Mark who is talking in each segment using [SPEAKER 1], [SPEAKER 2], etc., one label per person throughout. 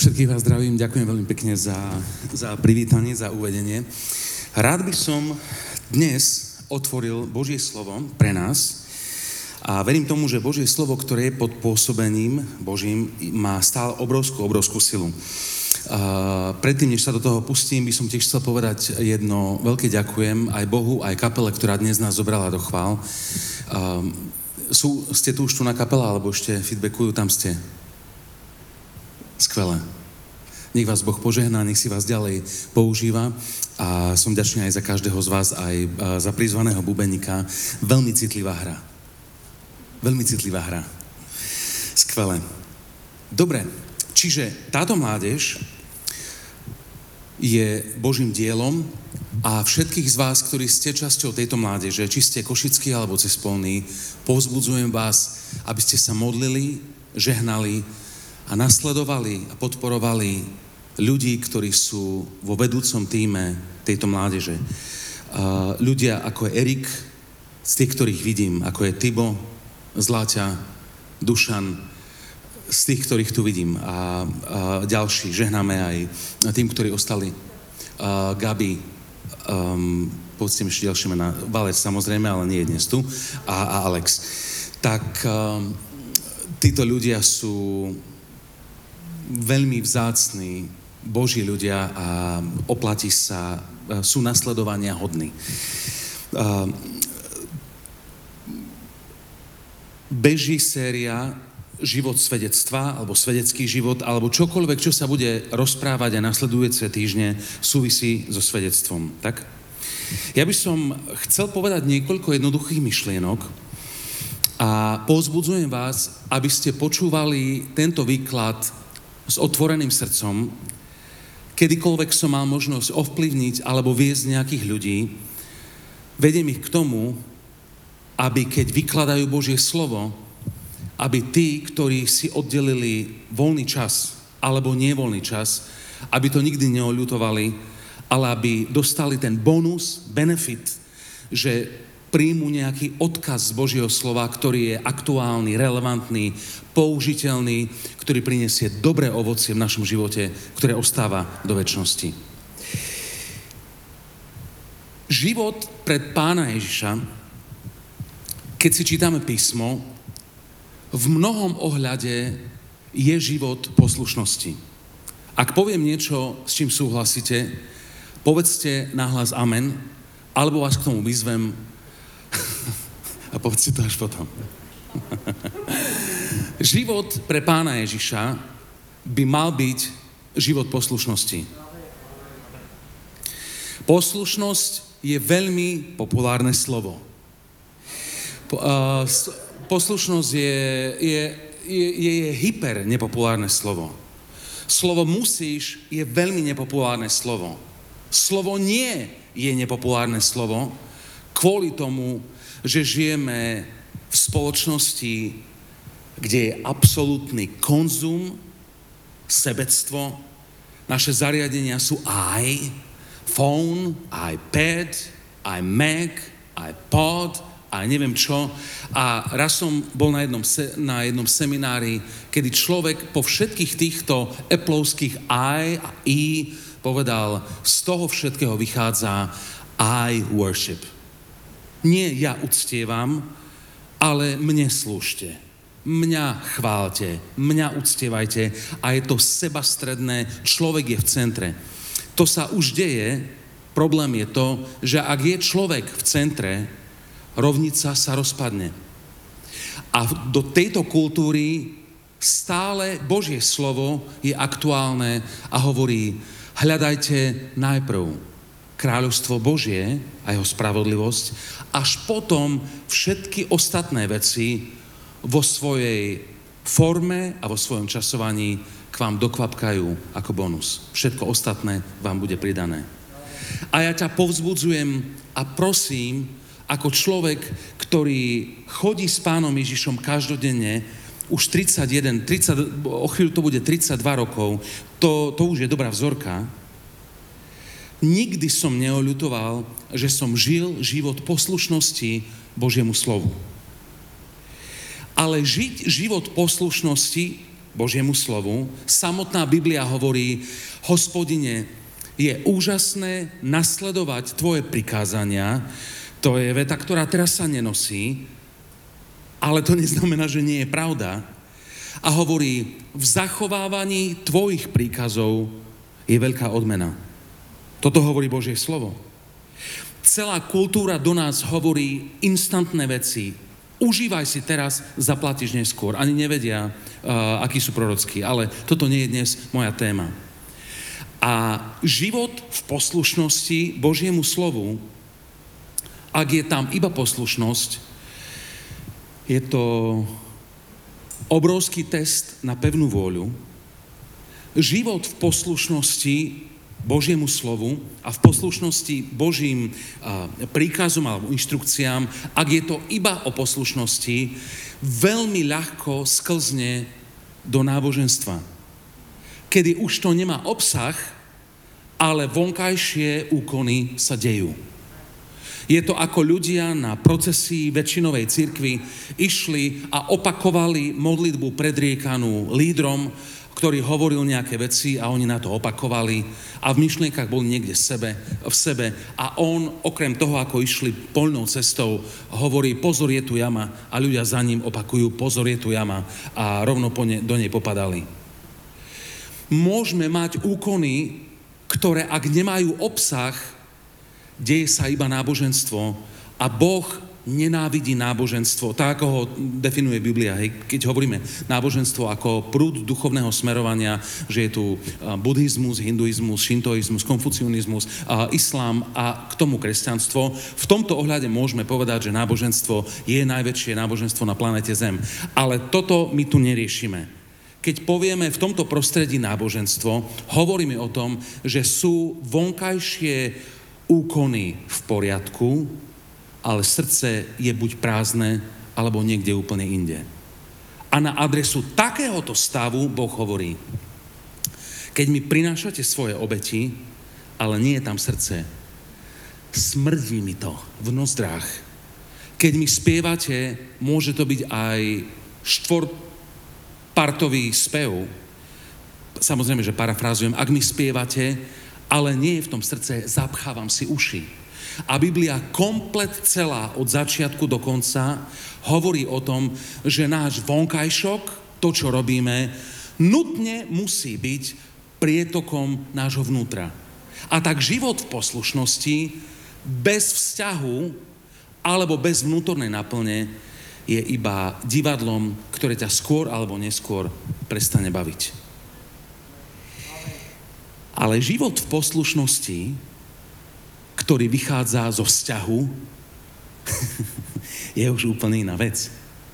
[SPEAKER 1] Všetkých vás zdravím, ďakujem veľmi pekne za privítanie, za uvedenie. Rád by som dnes otvoril Božie slovo pre nás a verím tomu, že Božie slovo, ktoré je pod pôsobením Božím, má stále obrovskú silu. Predtým, než sa do toho pustím, by som tiež chcel povedať jedno veľké ďakujem aj Bohu, aj kapele, ktorá dnes nás zobrala do chvál. Ste tu už tu na kapela, alebo ešte feedbackujú, tam ste? Skvelé. Nech vás Boh požehná, nech si vás ďalej používa a som vďačný aj za každého z vás, aj za prizvaného bubeníka. Veľmi citlivá hra. Veľmi citlivá hra. Skvelé. Dobre, čiže táto mládež je Božím dielom a všetkých z vás, ktorí ste časťou tejto mládeže, či ste košickí alebo cespolní, povzbudzujem vás, aby ste sa modlili, žehnali a nasledovali a podporovali ľudí, ktorí sú vo vedúcom tíme tejto mládeže. Ľudia ako je Erik, z tých, ktorých vidím, ako je Tibo, Zláťa, Dušan, z tých, ktorých tu vidím a ďalší. Žehnáme aj tým, ktorí ostali. Gabi, povedzte mi ešte ďalšie mená, Valec samozrejme, ale nie je dnes tu, a Alex. Tak títo ľudia sú veľmi vzácni Boží ľudia a oplatí sa, sú nasledovania hodní. Beží séria Život svedectva, alebo svedecký život, alebo čokoľvek, čo sa bude rozprávať a nasledujúce týždne súvisí so svedectvom. Tak? Ja by som chcel povedať niekoľko jednoduchých myšlienok a povzbudzujem vás, aby ste počúvali tento výklad s otvoreným srdcom. Kedykoľvek som mal možnosť ovplyvniť alebo viesť nejakých ľudí, vediem ich k tomu, aby keď vykladajú Božie slovo, aby tí, ktorí si oddelili voľný čas alebo nevoľný čas, aby to nikdy neoľutovali, ale aby dostali ten bonus, benefit, že príjmu nejaký odkaz z Božieho slova, ktorý je aktuálny, relevantný, použiteľný, ktorý prinesie dobré ovocie v našom živote, ktoré ostáva do večnosti. Život pred Pána Ježiša, keď si čítame písmo, v mnohom ohľade je život poslušnosti. Ak poviem niečo, s čím súhlasíte, povedzte nahlas amen, alebo vás k tomu vyzvem a povedzte to až potom. Život pre Pána Ježiša by mal byť život poslušnosti. Poslušnosť je veľmi populárne slovo. Poslušnosť je hyper nepopulárne slovo. Slovo musíš je veľmi nepopulárne slovo. Slovo nie je nepopulárne slovo kvôli tomu, že žijeme v spoločnosti, kde je absolútny konzum, sebectvo. Naše zariadenia sú iPhone, iPad, iMac, iPod, a neviem čo. A raz som bol na jednom seminári, kedy človek po všetkých týchto Appleovských I a I povedal, z toho všetkého vychádza I worship. Nie ja uctievam, ale mne slúžte. Mňa chválte, mňa uctievajte a je to sebastredné, človek je v centre. To sa už deje, problém je to, že ak je človek v centre, rovnica sa rozpadne. A do tejto kultúry stále Božie slovo je aktuálne a hovorí, hľadajte najprv kráľovstvo Božie a jeho spravodlivosť, až potom všetky ostatné veci vo svojej forme a vo svojom časovaní k vám dokvapkajú ako bonus. Všetko ostatné vám bude pridané. A ja ťa povzbudzujem a prosím, ako človek, ktorý chodí s Pánom Ježišom každodenne, už 30, o chvíľu to bude 32 rokov, to už je dobrá vzorka. Nikdy som neoľutoval, že som žil život poslušnosti Božiemu slovu. Ale žiť život poslušnosti Božiemu slovu. Samotná Biblia hovorí: Hospodine, je úžasné nasledovať tvoje prikázania. To je veta, ktorá teraz sa nenosí, ale to neznamená, že nie je pravda. A hovorí: v zachovávaní tvojich príkazov je veľká odmena. Toto hovorí Božie slovo. Celá kultúra do nás hovorí instantné veci. Užívaj si teraz, zaplatíš neskôr. Ani nevedia, akí sú prorockí, ale toto nie je dnes moja téma. A život v poslušnosti Božiemu slovu, ak je tam iba poslušnosť, je to obrovský test na pevnú vôľu. Život v poslušnosti Božiemu slovu a v poslušnosti Božím príkazom alebo inštrukciám, ak je to iba o poslušnosti, veľmi ľahko sklzne do náboženstva. Kedy už to nemá obsah, ale vonkajšie úkony sa dejú. Je to ako ľudia na procesii väčšinovej cirkvi išli a opakovali modlitbu predriekanú lídrom, ktorý hovoril nejaké veci a oni na to opakovali a v myšlienkach boli niekde v sebe a on, okrem toho, ako išli poľnou cestou, hovorí: pozor, je tu jama, a ľudia za ním opakujú: pozor, je tu jama, a rovno do nej popadali. Môžeme mať úkony, ktoré, ak nemajú obsah, deje sa iba náboženstvo, a Boh nenávidí náboženstvo, tak ako ho definuje Biblia. Hej. Keď hovoríme náboženstvo ako prúd duchovného smerovania, že je tu buddhizmus, hinduizmus, šintoizmus, konfucionizmus, islám a k tomu kresťanstvo, v tomto ohľade môžeme povedať, že náboženstvo je najväčšie náboženstvo na planete Zem. Ale toto my tu neriešime. Keď povieme v tomto prostredí náboženstvo, hovoríme o tom, že sú vonkajšie úkony v poriadku, ale srdce je buď prázdne, alebo niekde úplne inde. A na adresu takéhoto stavu Boh hovorí: keď mi prinášate svoje obeti, ale nie je tam srdce, smrdí mi to v nozdrách. Keď mi spievate, môže to byť aj štvorpartový spev. Samozrejme, že parafrázujem: ak mi spievate, ale nie je v tom srdce, zapchávam si uši. A Biblia komplet celá od začiatku do konca hovorí o tom, že náš vonkajšok, to, čo robíme, nutne musí byť prietokom nášho vnútra. A tak život v poslušnosti bez vzťahu alebo bez vnútornej naplne je iba divadlom, ktoré ťa skôr alebo neskôr prestane baviť. Ale život v poslušnosti, ktorý vychádza zo vzťahu, je už úplne iná vec.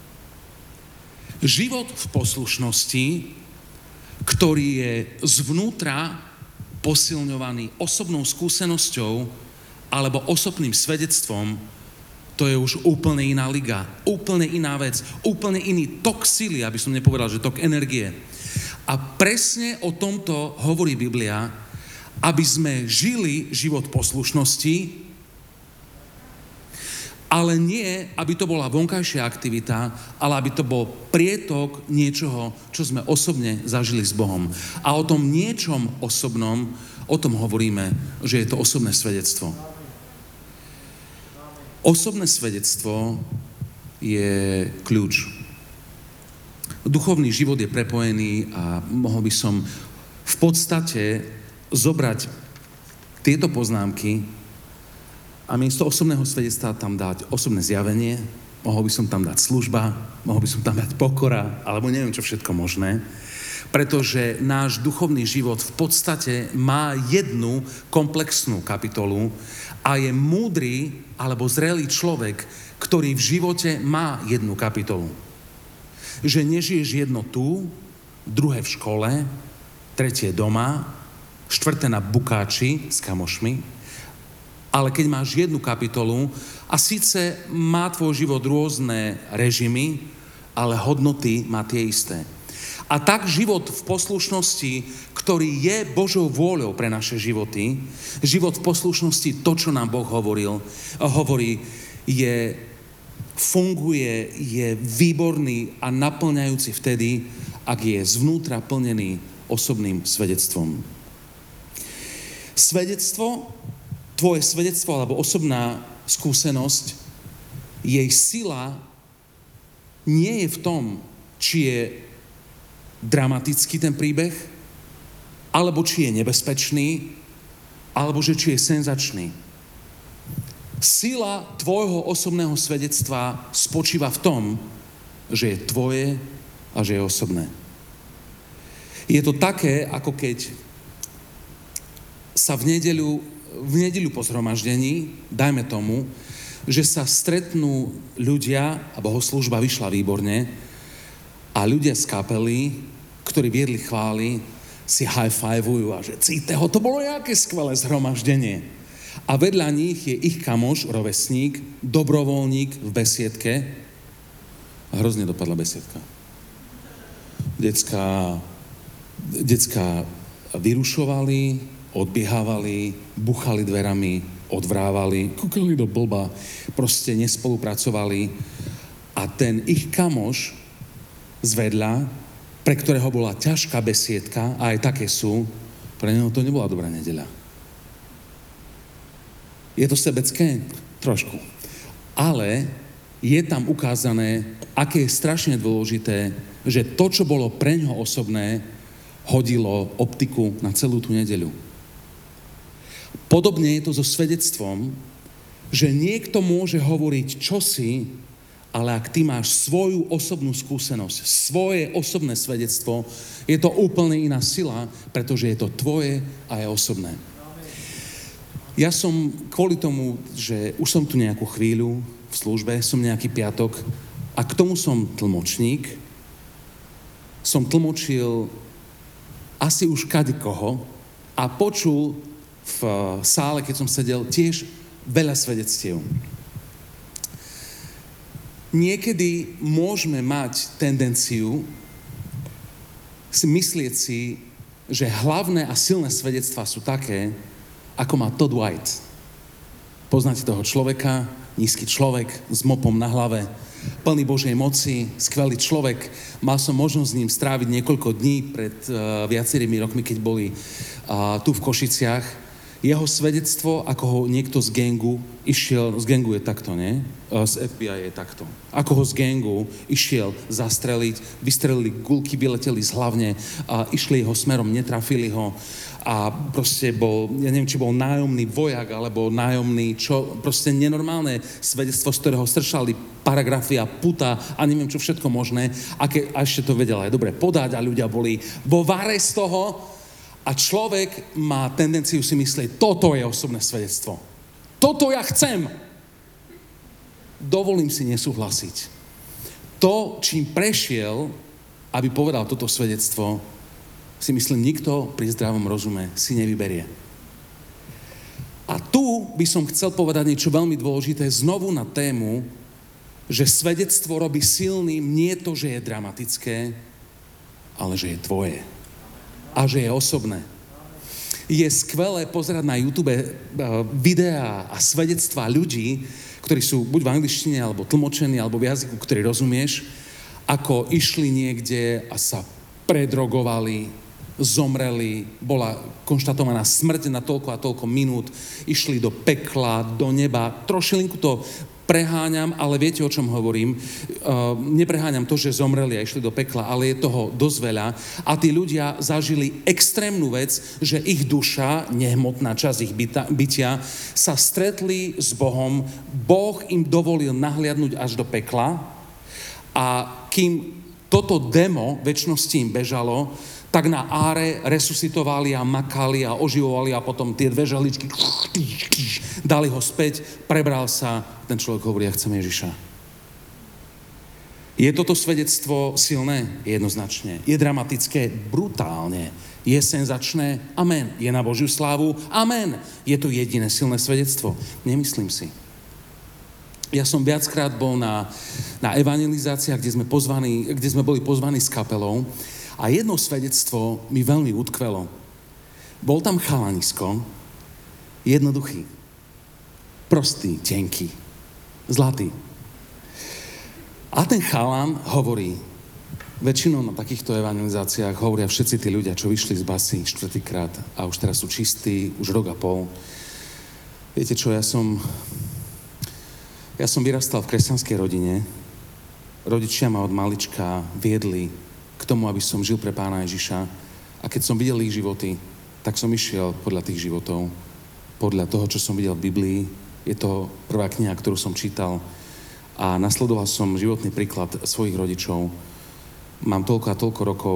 [SPEAKER 1] Život v poslušnosti, ktorý je zvnútra posilňovaný osobnou skúsenosťou alebo osobným svedectvom, to je už úplne iná liga, úplne iná vec, úplne iný tok sily, aby som nepovedal, že tok energie. A presne o tomto hovorí Biblia, aby sme žili život poslušnosti, ale nie, aby to bola vonkajšia aktivita, ale aby to bol prietok niečoho, čo sme osobne zažili s Bohom. A o tom niečom osobnom, o tom hovoríme, že je to osobné svedectvo. Osobné svedectvo je kľúč. Duchovný život je prepojený a mohol by som v podstate zobrať tieto poznámky a miesto osobného svedectva tam dať osobné zjavenie, mohol by som tam dať služba, mohol by som tam dať pokora, alebo neviem čo všetko možné, pretože náš duchovný život v podstate má jednu komplexnú kapitolu a je múdry alebo zrelý človek, ktorý v živote má jednu kapitolu. Že nežiješ jedno tu, druhé v škole, tretie doma, štvrté na bukáči s kamošmi, ale keď máš jednu kapitolu a síce má tvoj život rôzne režimy, ale hodnoty má tie isté. A tak život v poslušnosti, ktorý je Božou vôľou pre naše životy, život v poslušnosti, to, čo nám Boh hovorí, funguje, je výborný a naplňajúci vtedy, ak je zvnútra plnený osobným svedectvom. Tvoje svedectvo alebo osobná skúsenosť, jej sila nie je v tom, či je dramatický ten príbeh, alebo či je nebezpečný, alebo že či je senzačný. Sila tvojho osobného svedectva spočíva v tom, že je tvoje a že je osobné. Je to také, ako keď sa v nedeľu po zhromaždení, dajme tomu, že sa stretnú ľudia a bohoslúžba vyšla výborne a ľudia z kapely, ktorí viedli chvály, si high-fiveujú a že cíteho, to bolo jaké skvelé zhromaždenie. A vedľa nich je ich kamoš, rovesník, dobrovoľník v besiedke. A hrozne dopadla besiedka. Decká vyrušovali, odbiehávali, buchali dverami, odvrávali, kúkali do blba, proste nespolupracovali. A ten ich kamoš zvedľa, pre ktorého bola ťažká besiedka, a aj také sú, pre neho to nebola dobrá nedeľa. Je to sebecké? Trošku. Ale je tam ukázané, aké je strašne dôležité, že to, čo bolo pre ňoho osobné, hodilo optiku na celú tú nedeľu. Podobne je to so svedectvom, že niekto môže hovoriť čosi, ale ak ty máš svoju osobnú skúsenosť, svoje osobné svedectvo, je to úplne iná sila, pretože je to tvoje a je osobné. Ja som kvôli tomu, že už som tu nejakú chvíľu v službe, som nejaký piatok a k tomu som tlmočník, som tlmočil asi už kadekoho a počul v sále, keď som sedel, tiež veľa svedectiev. Niekedy môžeme mať tendenciu myslieť si, že hlavné a silné svedectvá sú také, ako má Todd White. Poznáte toho človeka, nízky človek s mopom na hlave, plný Božej moci, skvelý človek. Mal som možnosť s ním stráviť niekoľko dní pred viacerými rokmi, keď boli tu v Košiciach. Jeho svedectvo, ako ho niekto z gangu išiel, z gangu je takto, nie? Z FBI je takto. Ako ho z gangu išiel zastreliť, vystrelili guľky, vyleteli z hlavne, išli jeho smerom, netrafili ho a proste bol, ja neviem, či bol nájomný vojak, alebo nájomný, čo, proste nenormálne svedectvo, z ktorého stršali paragrafy a puta a neviem, čo všetko možné, a ešte to vedel aj dobre podať a ľudia boli vo vare z toho. A človek má tendenciu si myslieť, toto je osobné svedectvo. Toto ja chcem. Dovolím si nesúhlasiť. To, čím prešiel, aby povedal toto svedectvo, si myslím, nikto pri zdravom rozume si nevyberie. A tu by som chcel povedať niečo veľmi dôležité znovu na tému, že svedectvo robí silným nie to, že je dramatické, ale že je tvoje. A že je osobné. Je skvelé pozerať na YouTube videá a svedectvá ľudí, ktorí sú buď v angličtine, alebo tlmočení, alebo v jazyku, ktorý rozumieš, ako išli niekde a sa predrogovali, zomreli, bola konštatovaná smrť na toľko a toľko minút, išli do pekla, do neba. Trošilinku to preháňam, ale viete, o čom hovorím. Nepreháňam to, že zomreli a išli do pekla, ale je toho dosť veľa. A tí ľudia zažili extrémnu vec, že ich duša, nehmotná časť ich bytia, sa stretli s Bohom. Boh im dovolil nahliadnúť až do pekla a kým toto demo večnosti im bežalo, tak na áre resuscitovali a makali a oživovali a potom tie dve žehličky dali ho späť, prebral sa, ten človek hovorí, ja chcem Ježiša. Je toto svedectvo silné? Jednoznačne. Je dramatické? Brutálne. Je senzačné? Amen. Je na Božiu slávu? Amen. Je to jediné silné svedectvo? Nemyslím si. Ja som viackrát bol na evangelizáciách, kde sme boli pozvaní s kapelou. A jedno svedectvo mi veľmi utkvelo. Bol tam chalanisko, jednoduchý, prostý, tenký, zlatý. A ten chalan hovorí, Väčšinou na takýchto evangelizáciách hovoria všetci tí ľudia, čo vyšli z basy štvrtýkrát a už teraz sú čistí, už rok a pol. Viete čo, ja som vyrastal v kresťanskej rodine. Rodičia ma od malička viedli k tomu, aby som žil pre Pána Ježiša. A keď som videl ich životy, tak som išiel podľa tých životov, podľa toho, čo som videl v Biblii. Je to prvá kniha, ktorú som čítal a nasledoval som životný príklad svojich rodičov. Mám toľko a toľko rokov,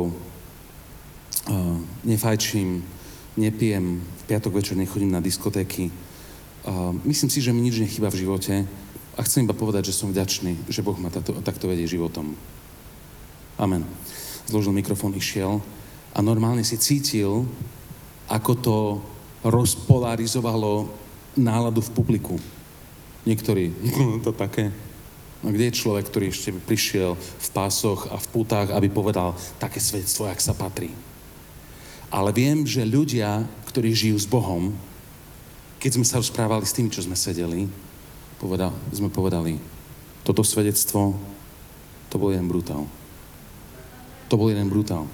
[SPEAKER 1] nefajčím, nepijem, v piatok večer nechodím na diskotéky. Myslím si, že mi nič nechýba v živote a chcem iba povedať, že som vďačný, že Boh ma takto vedie životom. Amen. Zložil mikrofón, išiel a normálne si cítil, ako to rozpolarizovalo náladu v publiku. Niektorí, to také. No kde je človek, ktorý ešte prišiel v pásoch a v pútach, aby povedal také svedectvo, jak sa patrí. Ale viem, že ľudia, ktorí žijú s Bohom, keď sme sa rozprávali s tými, čo sme sedeli, sme povedali, toto svedectvo, to bol jeden brutál. To bol jeden brutál.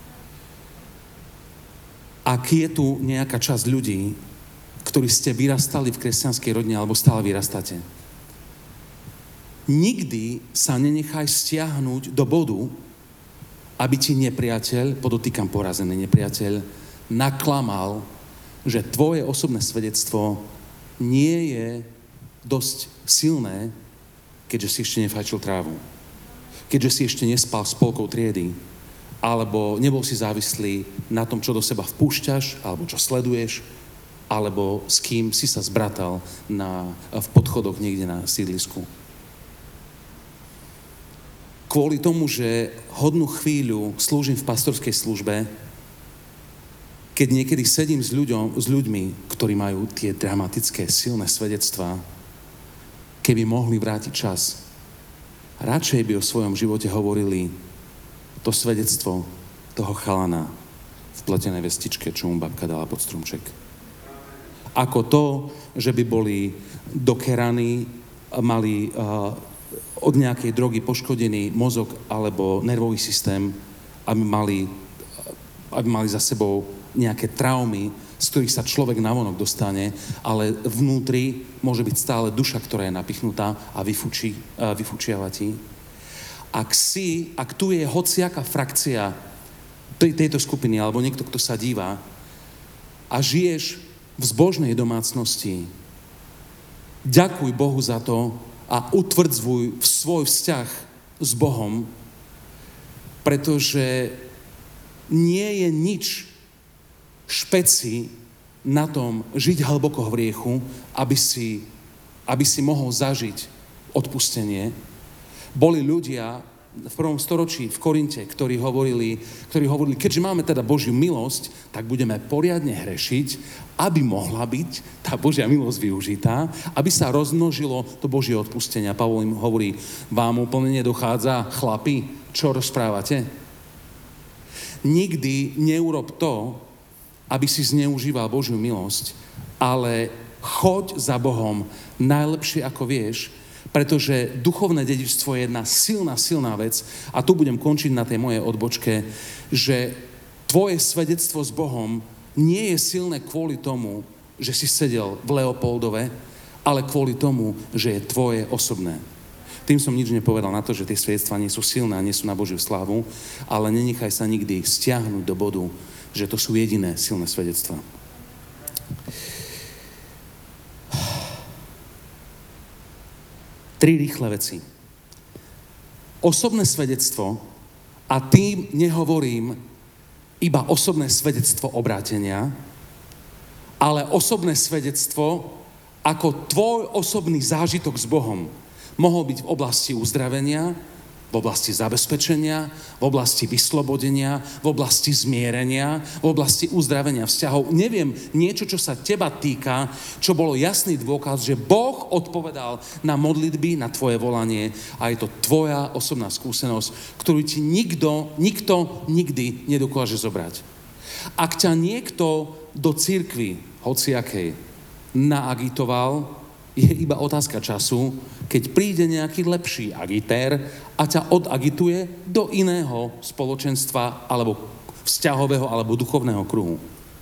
[SPEAKER 1] Ak je tu nejaká časť ľudí, ktorí ste vyrastali v kresťanskej rodine, alebo stále vyrastáte, nikdy sa nenechaj stiahnuť do bodu, aby ti nepriateľ, podotýkam porazený nepriateľ, naklamal, že tvoje osobné svedectvo nie je dosť silné, keďže si ešte nefajčil trávu, keďže si ešte nespal s polkou triedy, alebo nebol si závislý na tom, čo do seba vpúšťaš, alebo čo sleduješ, alebo s kým si sa zbratal v podchodoch niekde na sídlisku. Kvôli tomu, že hodnú chvíľu slúžim v pastorskej službe, keď niekedy sedím s ľuďmi, ktorí majú tie dramatické, silné svedectvá, keby mohli vrátiť čas, radšej by o svojom živote hovorili to svedectvo toho chalana v pletenej vestičke, čo mu babka dala pod stromček. Ako to, že by boli dokeraní, mali od nejakej drogy poškodený mozog alebo nervový systém, aby mali za sebou nejaké traumy, z ktorých sa človek navonok dostane, ale vnútri môže byť stále duša, ktorá je napichnutá a vyfučiava ti. Ak tu je hociaká frakcia tejto skupiny, alebo niekto, kto sa díva a žiješ v zbožnej domácnosti, ďakuj Bohu za to a utvrdzuj svoj vzťah s Bohom, pretože nie je nič špeci na tom žiť hlboko v hriechu, aby si mohol zažiť odpustenie. Boli ľudia v prvom storočí v Korinte, ktorí hovorili, keďže máme teda Božiu milosť, tak budeme poriadne hrešiť, aby mohla byť tá Božia milosť využitá, aby sa rozmnožilo to Božie odpustenie. Pavol im hovorí, vám úplne nedochádza, chlapi, čo rozprávate? Nikdy neurob to, aby si zneužíval Božiu milosť, ale choď za Bohom najlepšie, ako vieš, pretože duchovné dedičstvo je jedna silná vec a tu budem končiť na tej mojej odbočke, že tvoje svedectvo s Bohom nie je silné kvôli tomu, že si sedel v Leopoldove, ale kvôli tomu, že je tvoje osobné. Tým som nič nepovedal na to, že tie svedectvá nie sú silné a nie sú na Božiu slávu, ale nenechaj sa nikdy stiahnuť do bodu, že to sú jediné silné svedectvá. Tri rýchle veci. Osobné svedectvo, a tým nehovorím iba osobné svedectvo obrátenia, ale osobné svedectvo ako tvoj osobný zážitok s Bohom. Mohol byť v oblasti uzdravenia, v oblasti zabezpečenia, v oblasti vyslobodenia, v oblasti zmierenia, v oblasti uzdravenia vzťahov. Neviem, niečo, čo sa teba týka, čo bolo jasný dôkaz, že Boh odpovedal na modlitby, na tvoje volanie a je to tvoja osobná skúsenosť, ktorú ti nikto nikdy nedokáže zobrať. Ak ťa niekto do cirkvi hociakej naagitoval, Je iba otázka času, keď príde nejaký lepší agitér a ťa odagituje do iného spoločenstva alebo vzťahového alebo duchovného kruhu.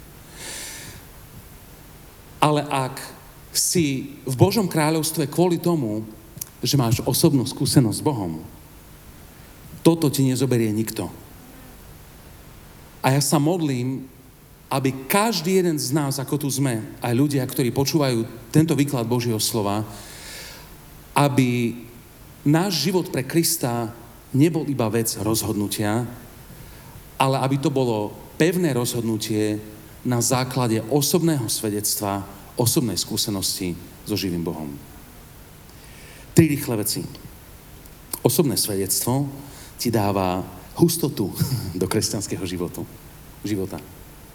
[SPEAKER 1] Ale ak si v Božom kráľovstve kvôli tomu, že máš osobnú skúsenosť s Bohom, toto ti nezoberie nikto. A ja sa modlím, aby každý jeden z nás, ako tu sme, aj ľudia, ktorí počúvajú tento výklad Božieho slova, aby náš život pre Krista nebol iba vec rozhodnutia, ale aby to bolo pevné rozhodnutie na základe osobného svedectva, osobnej skúsenosti so živým Bohom. 3 rýchle veci. Osobné svedectvo ti dáva hustotu do kresťanského života.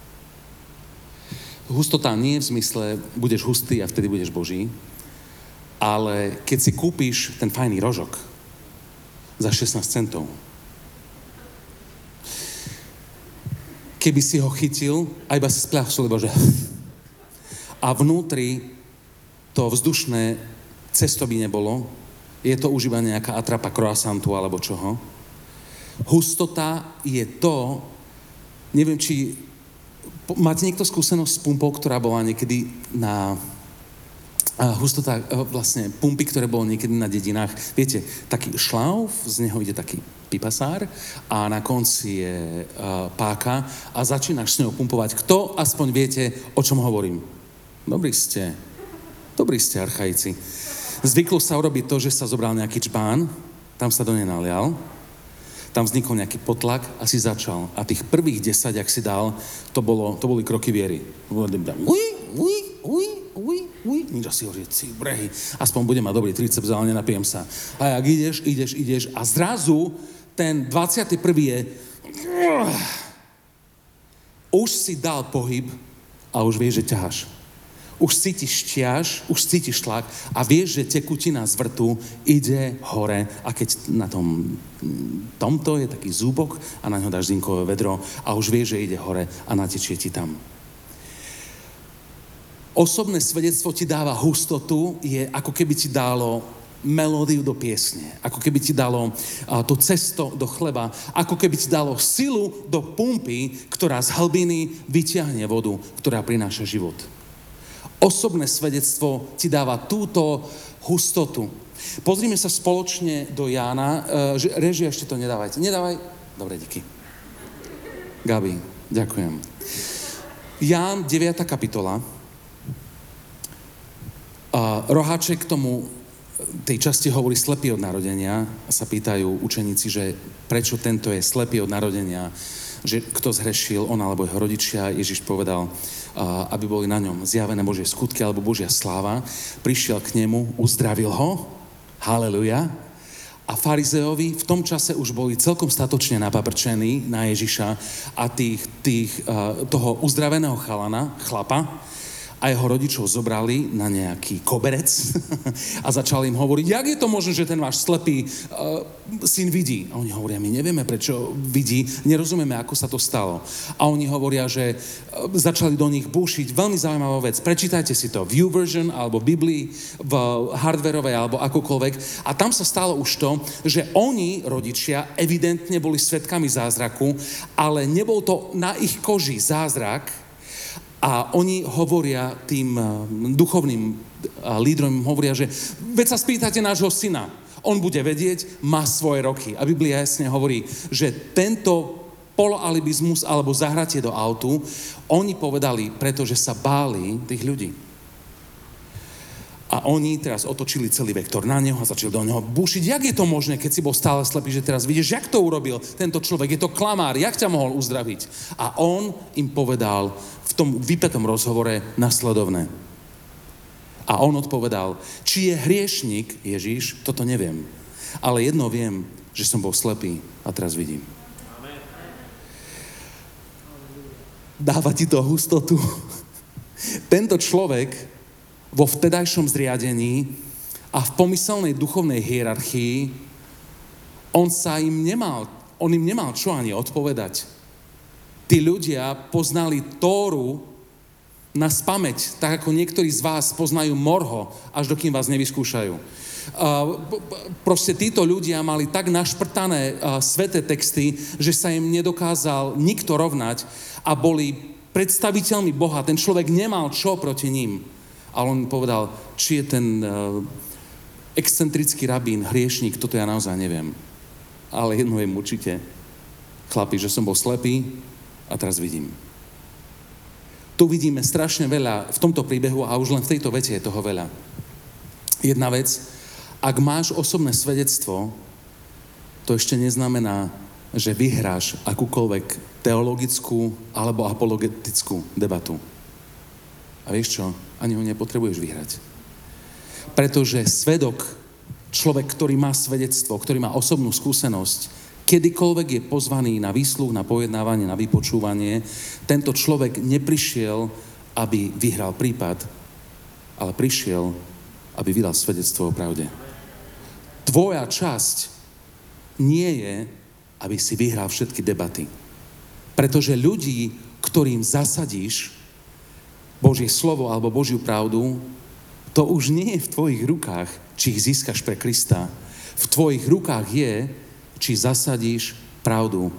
[SPEAKER 1] Hustota nie v zmysle, budeš hustý a vtedy budeš Boží, ale keď si kúpiš ten fajný rožok za 16 centov, keby si ho chytil a iba si spľachsul, lebo že a vnútri to vzdušné cesto by nebolo, je to už iba nejaká atrapa croissantu alebo čoho. Hustota je to, neviem, či máte niekto skúsenosť s pumpou, ktorá bola niekedy na hustota, vlastne pumpy, ktoré bolo niekedy na dedinách. Viete, taký šlauf, z neho ide taký pipasár a na konci je páka a začínaš s ňou pumpovať. Kto aspoň viete, o čom hovorím? Dobrí ste, archaici. Zvyklo sa urobiť to, že sa zobral nejaký čbán, tam sa do nej nalial, tam vznikol nejaký potlak a si začal. A tých prvých 10, ak si dal, to boli kroky viery. Nič asi hovorí, brehy. Aspoň budem mať dobrý triceps, ale nenapijem sa. A ak ideš a zrazu ten 21. je už si dal pohyb a už vieš, že ťaháš. Už cítiš ťaž, už cítiš tlak a vieš, že tekutina z vrtu ide hore a keď na tomto je taký zúbok a na ňo dáš zinkové vedro a už vieš, že ide hore a natečie ti tam. Osobné svedectvo ti dáva hustotu, je ako keby ti dalo melódiu do piesne, ako keby ti dalo to cesto do chleba, ako keby ti dalo silu do pumpy, ktorá z hlbiny vyťahne vodu, ktorá prináša život. Osobné svedectvo ti dáva túto hustotu. Pozrime sa spoločne do Jána. Režia, ešte to nedávajte. Nedávaj? Dobre, díky. Gabi, ďakujem. Ján, 9. kapitola. Roháček tomu tej časti hovorí slepý od narodenia a sa pýtajú učeníci, že prečo tento je slepý od narodenia, že kto zhrešil, on alebo jeho rodičia. Ježiš povedal, aby boli na ňom zjavené Božie skutky alebo Božia sláva. Prišiel k nemu, uzdravil ho, haleluja. A farizeovi v tom čase už boli celkom statočne napaprčení na Ježiša a toho uzdraveného chlapa a jeho rodičov zobrali na nejaký koberec a začali im hovoriť, jak je to možné, že ten váš slepý syn vidí. A oni hovoria, my nevieme, prečo vidí, nerozumieme, ako sa to stalo. A oni hovoria, že začali do nich búšiť. Veľmi zaujímavá vec. Prečítajte si to v YouVersion alebo Biblii, v hardwareovej alebo akokoľvek. A tam sa stalo už to, že oni, rodičia, evidentne boli svedkami zázraku, ale nebol to na ich koži zázrak. A oni hovoria tým duchovným lídrom, hovoria, že veď sa spýtate nášho syna, on bude vedieť, má svoje roky. A Biblia jasne hovorí, že tento poloalibizmus alebo zahratie do autu, oni povedali, pretože sa báli tých ľudí. A oni teraz otočili celý vektor na neho a začali do neho búšiť. Jak je to možné, keď si bol stále slepý, že teraz vidíš, jak to urobil tento človek? Je to klamár, jak ťa mohol uzdraviť? A on im povedal v tom vypätom rozhovore nasledovné. A on odpovedal, či je hriešnik Ježiš, toto neviem. Ale jedno viem, že som bol slepý a teraz vidím. Dáva ti to hustotu. Tento človek vo vtedajšom zriadení a v pomyselnej duchovnej hierarchii on im nemal čo ani odpovedať. Tí ľudia poznali Tóru na spamäť, tak ako niektorí z vás poznajú morho, až dokým vás nevyskúšajú. Proste títo ľudia mali tak našprtané sväté texty, že sa im nedokázal nikto rovnať a boli predstaviteľmi Boha. Ten človek nemal čo proti ním. Ale on povedal, či je ten excentrický rabín, hriešník, toto ja naozaj neviem. Ale jedno je určite, chlapi, že som bol slepý a teraz vidím. Tu vidíme strašne veľa v tomto príbehu a už len v tejto vete je toho veľa. Jedna vec, ak máš osobné svedectvo, to ešte neznamená, že vyhráš akúkoľvek teologickú alebo apologetickú debatu. A vieš čo? Ani ho nepotrebuješ vyhrať. Pretože svedok, človek, ktorý má svedectvo, ktorý má osobnú skúsenosť, kedykoľvek je pozvaný na výsluch, na pojednávanie, na vypočúvanie, tento človek neprišiel, aby vyhral prípad, ale prišiel, aby vydal svedectvo o pravde. Tvoja časť nie je, aby si vyhral všetky debaty. Pretože ľudí, ktorým zasadíš Božie slovo alebo Božiu pravdu, to už nie je v tvojich rukách, či ich získaš pre Krista. V tvojich rukách je, či zasadíš pravdu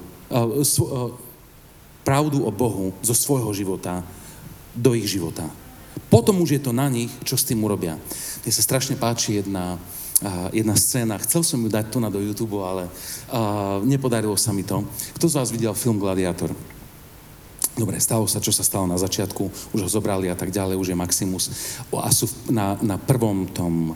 [SPEAKER 1] o Bohu zo svojho života do ich života. Potom už je to na nich, čo s tým urobia. Mne sa strašne páči jedna scéna. Chcel som ju dať tu do YouTube, ale nepodarilo sa mi to. Kto z vás videl film Gladiátor? Dobre, stalo sa, čo sa stalo na začiatku, už ho zobrali a tak ďalej, už je Maximus. A sú na prvom tom,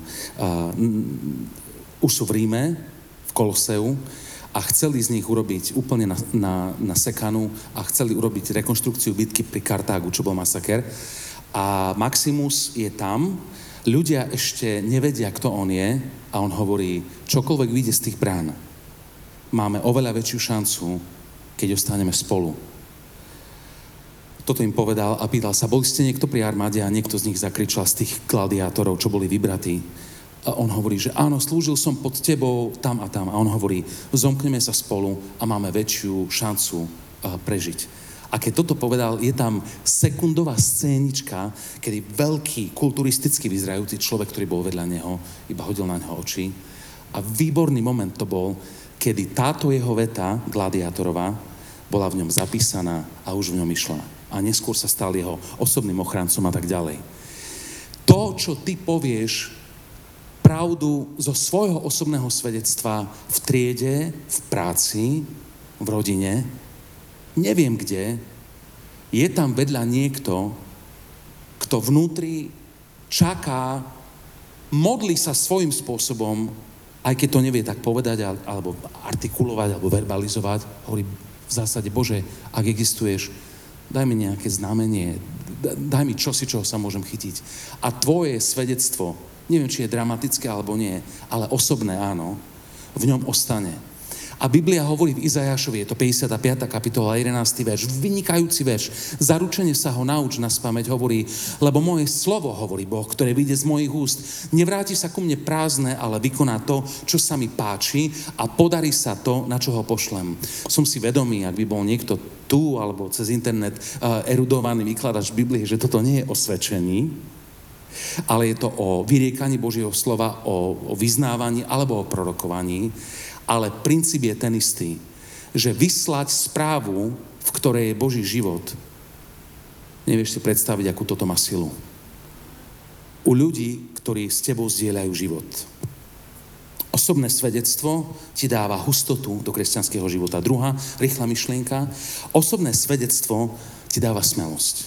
[SPEAKER 1] už sú v Ríme, v Koloseu, a chceli z nich urobiť úplne na sekanu a chceli urobiť rekonštrukciu bitky pri Kartágu, čo bol masaker. A Maximus je tam, ľudia ešte nevedia, kto on je a on hovorí, čokoľvek vyjde z tých brán, máme oveľa väčšiu šancu, keď ostaneme spolu. Toto im povedal a pýtal sa, boli ste niekto pri armáde a niekto z nich zakričal z tých gladiátorov, čo boli vybratí. A on hovorí, že áno, slúžil som pod tebou tam a tam. A on hovorí, zomkneme sa spolu a máme väčšiu šancu prežiť. A keď toto povedal, je tam sekundová scénička, kedy veľký, kulturisticky vyzerajúci človek, ktorý bol vedľa neho, iba hodil na neho oči. A výborný moment to bol, kedy táto jeho veta, gladiátorová, bola v ňom zapísaná a už v ňom išla. A neskôr sa stal jeho osobným ochrancom a tak ďalej. To, čo ty povieš, pravdu zo svojho osobného svedectva v triede, v práci, v rodine, neviem kde, je tam vedľa niekto, kto vnútri čaká, modlí sa svojím spôsobom, aj keď to nevie tak povedať, alebo artikulovať, alebo verbalizovať, hovorí v zásade, Bože, ak existuješ, daj mi nejaké znamenie, daj mi čosi, čoho sa môžem chytiť. A tvoje svedectvo, neviem, či je dramatické alebo nie, ale osobné áno, v ňom ostane. A Biblia hovorí v Izajášovi, je to 55. kapitola, 11. verš, vynikajúci verš, zaručene sa ho nauč naspamäť, hovorí, lebo moje slovo, hovorí Boh, ktoré vyjde z mojich úst, nevráti sa ku mne prázdne, ale vykoná to, čo sa mi páči a podarí sa to, na čo ho pošlem. Som si vedomý, ak by bol niekto tu alebo cez internet erudovaný vykladač Biblie, že toto nie je o svedčení, ale je to o vyriekaní Božieho slova, o vyznávaní alebo o prorokovaní. Ale princíp je ten istý, že vyslať správu, v ktorej je Boží život, nevieš si predstaviť, akú toto má silu. U ľudí, ktorí s tebou zdieľajú život. Osobné svedectvo ti dáva hustotu do kresťanského života. Druhá rýchla myšlienka, osobné svedectvo ti dáva smelosť.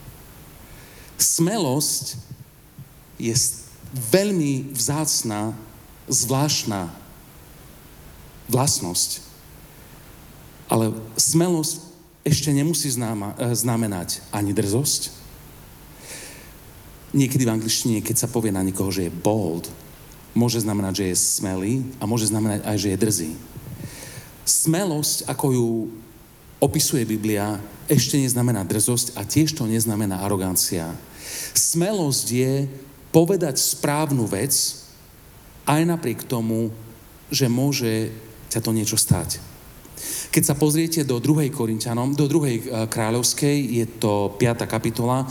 [SPEAKER 1] Smelosť je veľmi vzácna, zvláštna vlastnosť. Ale smelosť ešte nemusí znamenať ani drzosť. Niekedy v angličtine, keď sa povie na niekoho, že je bold, môže znamenať, že je smelý a môže znamenať aj, že je drzý. Smelosť, ako ju opisuje Biblia, ešte neznamená drzosť a tiež to neznamená arogancia. Smelosť je povedať správnu vec aj napriek tomu, že môže ťa to niečo stať. Keď sa pozriete do 2. Korinťanom, do 2. kráľovskej, je to 5. kapitola,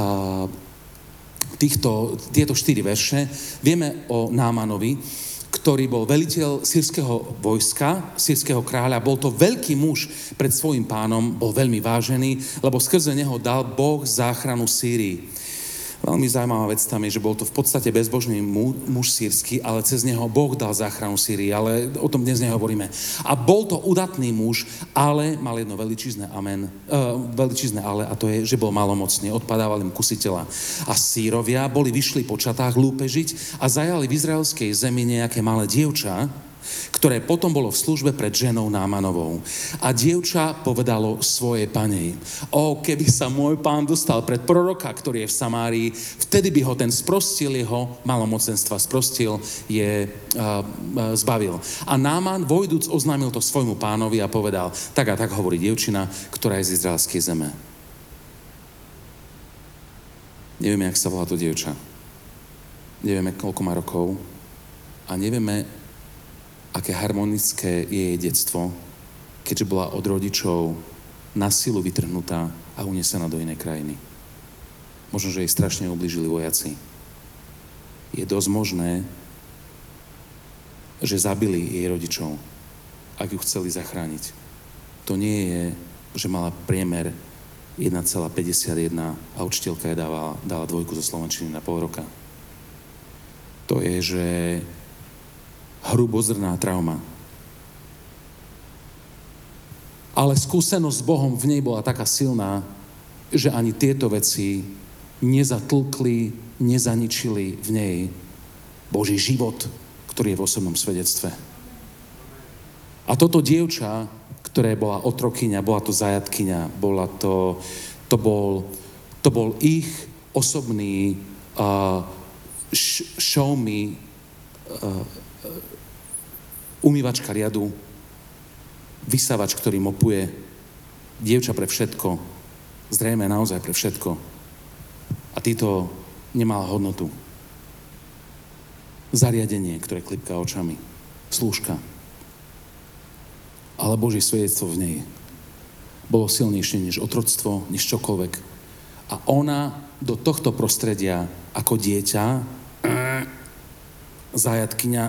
[SPEAKER 1] tieto 4 verše, vieme o Námanovi, ktorý bol veliteľ sýrskeho vojska, sýrskeho kráľa. Bol to veľký muž pred svojím pánom, bol veľmi vážený, lebo skrze neho dal Boh záchranu Sýrii. Veľmi zaujímavá vec tam je, že bol to v podstate bezbožný muž sírsky, ale cez neho Boh dal záchranu Sýrii, ale o tom dnes nehovoríme. A bol to udatný muž, ale mal jedno veličízne ale, a to je, že bol malomocný, odpadával im kusiteľa. A Sírovia vyšli po čatách lúpežiť a zajali v izraelskej zemi nejaké malé dievča, ktoré potom bolo v službe pred ženou Námanovou. A dievča povedalo svojej panej: keby sa môj pán dostal pred proroka, ktorý je v Samárii, vtedy by ho ten sprostil, jeho malomocenstva zbavil. A Náman vojdúc oznámil to svojmu pánovi a povedal: tak a tak hovorí dievčina, ktorá je z izraelskej zeme. Nevieme, jak sa volá to dievča. Nevieme, koľko má rokov. A nevieme, aké harmonické je jej detstvo, keďže bola od rodičov na silu vytrhnutá a unesená do inej krajiny. Možno, že jej strašne ublížili vojaci. Je dosť možné, že zabili jej rodičov, ak ju chceli zachrániť. To nie je, že mala priemer 1,51 a učiteľka jej dala 2 zo slovenčiny na pol roka. To je, že hrubozrná trauma. Ale skúsenosť s Bohom v nej bola taká silná, že ani tieto veci nezatlkli, nezaničili v nej Boží život, ktorý je v osobnom svedectve. A toto dievča, ktoré bola otrokyňa, bola to zajatkyňa, to bol ich osobný show me umývačka riadu, vysávač, ktorý mopuje, dievča pre všetko, zrejme naozaj pre všetko. A týto nemala hodnotu. Zariadenie, ktoré klipká očami, slúžka. Ale Božie svedectvo v nej bolo silnejšie než otroctvo, než čokoľvek. A ona do tohto prostredia ako dieťa, zajatkyňa,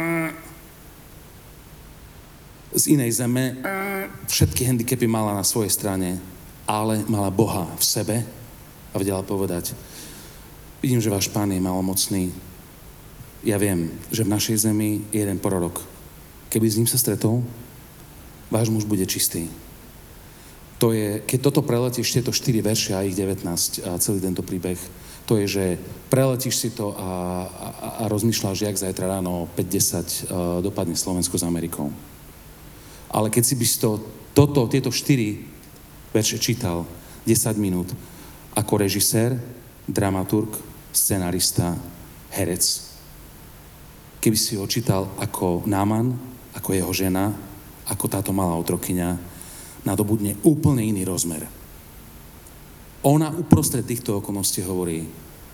[SPEAKER 1] z inej zeme, všetky handicapy mala na svojej strane, ale mala Boha v sebe a vedela povedať: vidím, že váš pán je malomocný. Ja viem, že v našej zemi je jeden prorok. Keby s ním sa stretol, váš muž bude čistý. To je, keď toto preletíš, tieto 4 verše a ich 19 a celý tento príbeh, to je, že preletíš si to a rozmýšľaš, jak zajtra ráno o 5:10 dopadne Slovensko s Amerikou. Ale keď si by si tieto 4 verše čítal 10 minút ako režisér, dramaturg, scenarista, herec, keby si ho čítal ako Náman, ako jeho žena, ako táto malá otrokyňa, nadobudne úplne iný rozmer. Ona uprostred týchto okolností hovorí: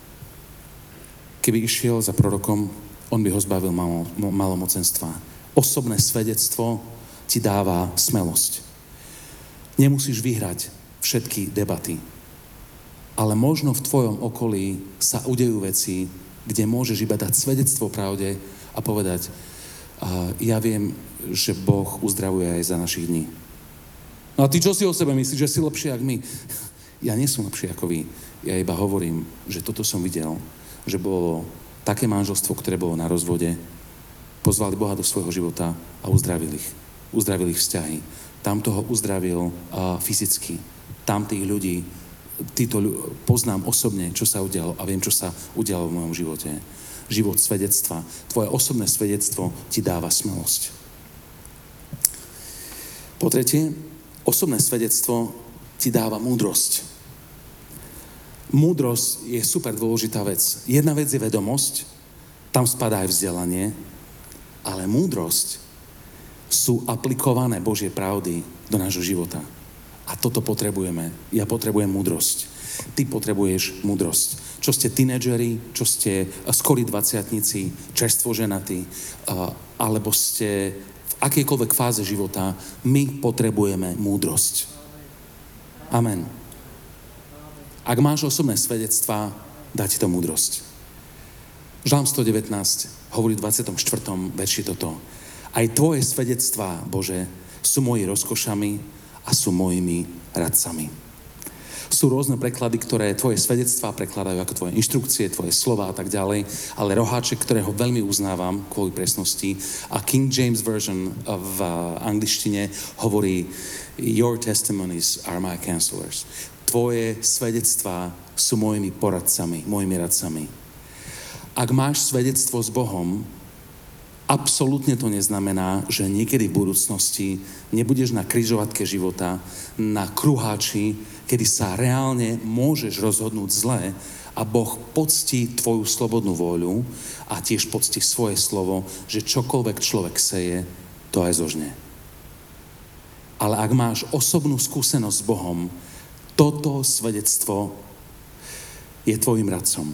[SPEAKER 1] keby išiel za prorokom, on by ho zbavil malomocenstva. Osobné svedectvo ti dáva smelosť. Nemusíš vyhrať všetky debaty, ale možno v tvojom okolí sa udejú veci, kde môžeš iba dať svedectvo pravde a povedať: ja viem, že Boh uzdravuje aj za našich dní. No a ty čo si o sebe myslíš, že si lepší ako my? Ja nie som lepší ako vy. Ja iba hovorím, že toto som videl, že bolo také manželstvo, ktoré bolo na rozvode, pozvali Boha do svojho života a uzdravili ich vzťahy. Tam toho uzdravil fyzicky. Tam tých ľudí, poznám osobne, čo sa udialo a viem, čo sa udialo v mojom živote. Život svedectva. Tvoje osobné svedectvo ti dáva smelosť. Po tretie, osobné svedectvo ti dáva múdrosť. Múdrosť je super dôležitá vec. Jedna vec je vedomosť, tam spadá aj vzdelanie, ale múdrosť sú aplikované Božie pravdy do nášho života. A toto potrebujeme. Ja potrebujem múdrosť. Ty potrebuješ múdrosť. Čo ste tínedžeri, čo ste skorí dvaciatnici, čerstvo ženatí, alebo ste v akejkoľvek fáze života, my potrebujeme múdrosť. Amen. Ak máš osobné svedectvá, dá ti to múdrosť. Žalm 119 hovorí v 24. verši toto. Aj tvoje svedectvá, Bože, sú moji rozkošami a sú mojimi radcami. Sú rôzne preklady, ktoré tvoje svedectvá prekladajú ako tvoje inštrukcie, tvoje slova a tak ďalej, ale roháček, ktorého veľmi uznávam kvôli presnosti, a King James Version v angličtine hovorí Your testimonies are my counselors. Tvoje svedectvá sú mojimi poradcami, mojimi radcami. Ak máš svedectvo s Bohom, absolútne to neznamená, že niekedy v budúcnosti nebudeš na križovatke života, na kruháči, kedy sa reálne môžeš rozhodnúť zle a Boh poctí tvoju slobodnú vôľu a tiež poctí svoje slovo, že čokoľvek človek seje, to aj zožne. Ale ak máš osobnú skúsenosť s Bohom, toto svedectvo je tvojim radcom.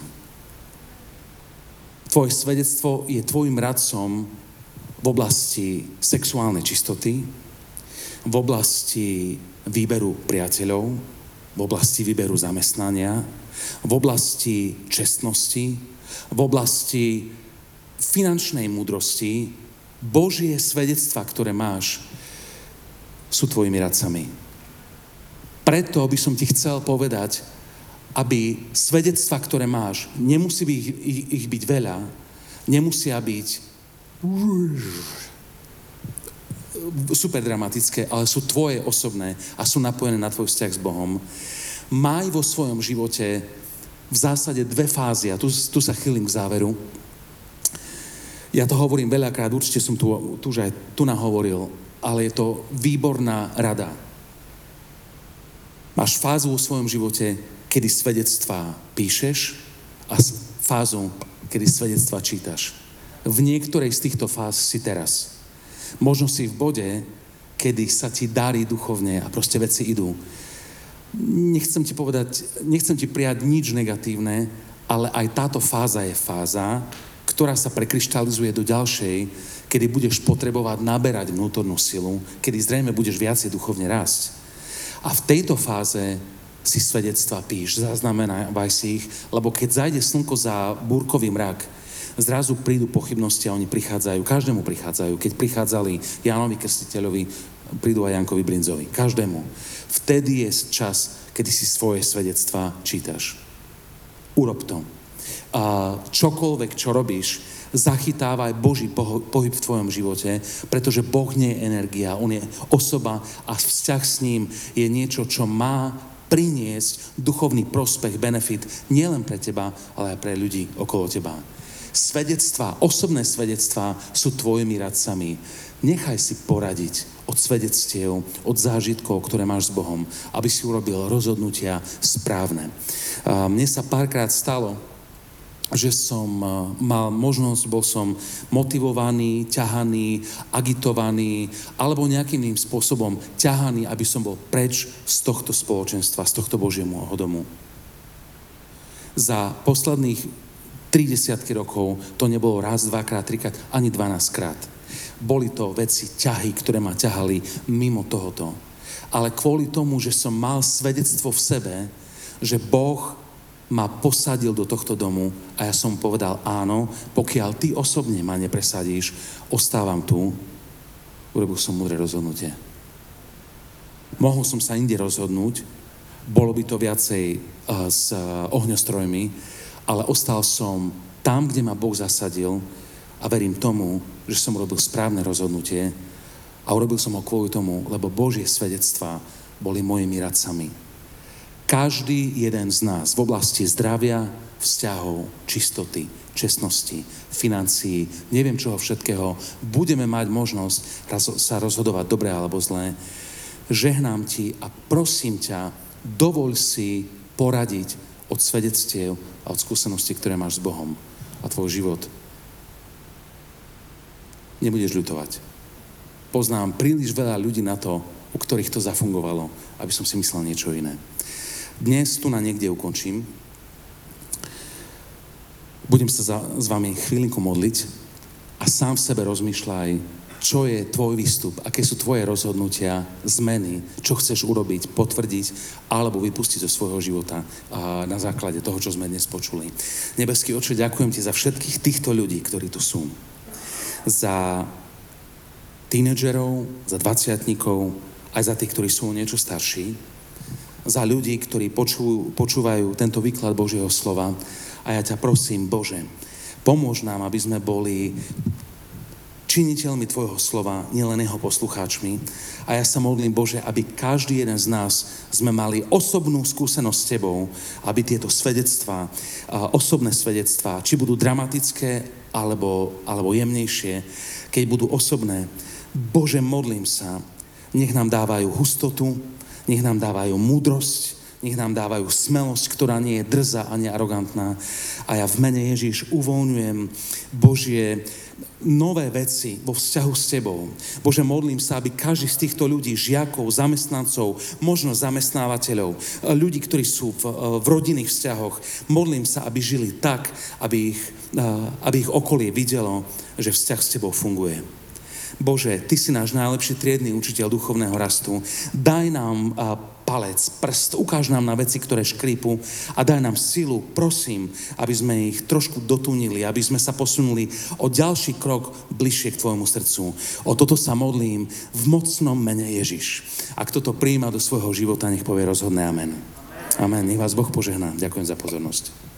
[SPEAKER 1] Tvoje svedectvo je tvojim radcom v oblasti sexuálnej čistoty, v oblasti výberu priateľov, v oblasti výberu zamestnania, v oblasti čestnosti, v oblasti finančnej múdrosti. Božie svedectvá, ktoré máš, sú tvojimi radcami. Preto by som ti chcel povedať, aby svedectvá, ktoré máš, nemusí ich byť veľa, nemusia byť super dramatické, ale sú tvoje osobné a sú napojené na tvoj vzťah s Bohom. Maj vo svojom živote v zásade dve fázy, a tu sa chýlim k záveru. Ja to hovorím veľakrát, určite som tu už aj tu nahovoril, ale je to výborná rada. Máš fázu vo svojom živote, kedy svedectvá píšeš, a fázu, kedy svedectvá čítaš. V niektorej z týchto fáz si teraz. Možno si v bode, kedy sa ti darí duchovne a proste veci idú. Nechcem ti prijať nič negatívne, ale aj táto fáza je fáza, ktorá sa prekryštalizuje do ďalšej, kedy budeš potrebovať naberať vnútornú silu, kedy zrejme budeš viacej duchovne rásť. A v tejto fáze si svedectvá píš, zaznamenávaj si ich, lebo keď zajde slnko za búrkový mrak, zrazu prídu pochybnosti a oni prichádzajú, každému prichádzajú. Keď prichádzali Jánovi Krstiteľovi, prídu aj Jankovi Brinzovi. Každému. Vtedy je čas, kedy si svoje svedectvá čítaš. Urob to. A čokoľvek, čo robíš, zachytávaj Boží pohyb v tvojom živote, pretože Boh nie je energia, on je osoba a vzťah s ním je niečo, čo má priniesť duchovný prospech, benefit nielen pre teba, ale aj pre ľudí okolo teba. Svedectvá, osobné svedectvá sú tvojimi radcami. Nechaj si poradiť od svedectiev, od zážitkov, ktoré máš s Bohom, aby si urobil rozhodnutia správne. Mne sa párkrát stalo, že som mal možnosť, bol som motivovaný, ťahaný, agitovaný, alebo nejakým iným spôsobom ťahaný, aby som bol preč z tohto spoločenstva, z tohto Božieho domu. Za posledných 30 rokov to nebolo raz, dvakrát, trikrát, ani 12 krát. Boli to veci, ťahy, ktoré ma ťahali mimo tohoto. Ale kvôli tomu, že som mal svedectvo v sebe, že Boh ma posadil do tohto domu a ja som povedal áno, pokiaľ ty osobne ma nepresadíš, ostávam tu, urobil som múdre rozhodnutie. Mohol som sa inde rozhodnúť, bolo by to viacej s ohňostrojmi, ale ostal som tam, kde ma Boh zasadil a verím tomu, že som urobil správne rozhodnutie a urobil som ho kvôli tomu, lebo Božie svedectvá boli mojimi radcami. Každý jeden z nás v oblasti zdravia, vzťahov, čistoty, čestnosti, financií, neviem čoho všetkého, budeme mať možnosť sa rozhodovať dobre alebo zlé. Žehnám ti a prosím ťa, dovoľ si poradiť od svedectiev a od skúseností, ktoré máš s Bohom a tvoj život. Nebudeš ľutovať. Poznám príliš veľa ľudí na to, u ktorých to zafungovalo, aby som si myslel niečo iné. Dnes tu na niekde ukončím. Budem sa s vami chvíľinku modliť a sám v sebe rozmýšľaj, čo je tvoj výstup, aké sú tvoje rozhodnutia, zmeny, čo chceš urobiť, potvrdiť alebo vypustiť zo svojho života na základe toho, čo sme dnes počuli. Nebeský Otče, ďakujem ti za všetkých týchto ľudí, ktorí tu sú. Za tínedžerov, za 20-tníkov, aj za tých, ktorí sú niečo starší, za ľudí, ktorí počúvajú tento výklad Božieho slova. A ja ťa prosím, Bože, pomôž nám, aby sme boli činiteľmi tvojho slova, nielen jeho poslucháčmi. A ja sa modlím, Bože, aby každý jeden z nás sme mali osobnú skúsenosť s tebou, aby tieto svedectvá, osobné svedectvá, či budú dramatické, alebo jemnejšie, keď budú osobné, Bože, modlím sa, nech nám dávajú hustotu, nech nám dávajú múdrosť, nech nám dávajú smelosť, ktorá nie je drzá ani arogantná. A ja v mene Ježiš uvoľňujem, Božie, nové veci vo vzťahu s tebou. Bože, modlím sa, aby každý z týchto ľudí, žiakov, zamestnancov, možno zamestnávateľov, ľudí, ktorí sú v rodinných vzťahoch, modlím sa, aby žili tak, aby ich okolie videlo, že vzťah s tebou funguje. Bože, ty si náš najlepší triedny učiteľ duchovného rastu. Daj nám palec, prst, ukáž nám na veci, ktoré škrípu a daj nám silu, prosím, aby sme ich trošku dotunili, aby sme sa posunuli o ďalší krok bližšie k tvojmu srdcu. O toto sa modlím v mocnom mene Ježiš. Ak toto prijíma do svojho života, nech povie rozhodné amen. Amen. Nech vás Boh požehná. Ďakujem za pozornosť.